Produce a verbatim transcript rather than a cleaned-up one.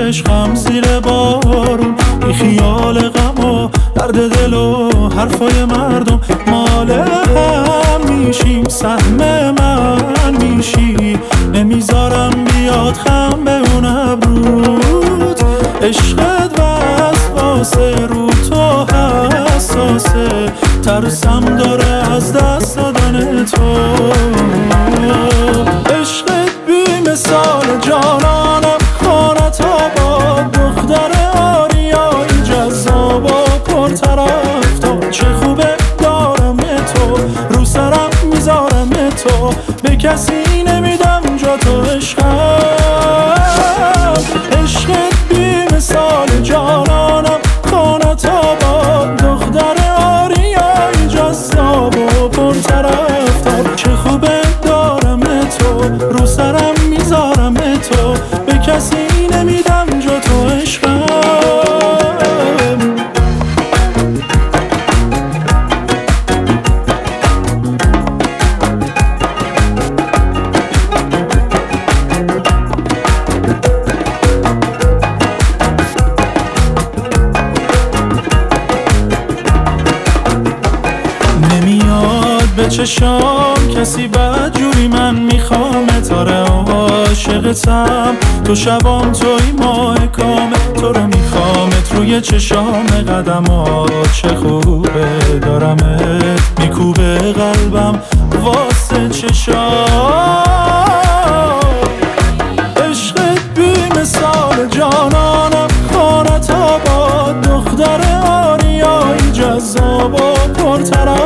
عشقم زیر بارون، بی خیال غم و درد دل و حرفای مردم. مال هم میشیم، سهم من میشی، نمیذارم بیاد خم به اون ابروت. عشقت وسواسه رو تو حساسه، ترسم داره از دست دادن تو. عشقت بی مثال جانانم، خانت آباد، دختر آریایی جذاب و پرطرفدار. چه خوبه دارم تو، رو سرم میذارم تو، به کسی نمیدم جا تو. عشقم عشقت بی مثال جانانم، خانت آباد، دختر آریایی جذاب و پرطرفدار. چه خوبه دارم تو، رو سرم میذارم تو، به کسی نمیدم جا تو. عشقم نمیاد به چشام کسی بدجوری من میخوامت. آره عاشقتم، تو شبام توی ماه کامه، تو رو میخوامت روی چشام قدمات. چه خوبه دارمت، میکوبه قلبم واسه چشام. عشقت بی مثال جانانم، خانت آباد، دختر آریایی جذاب و پرطرف.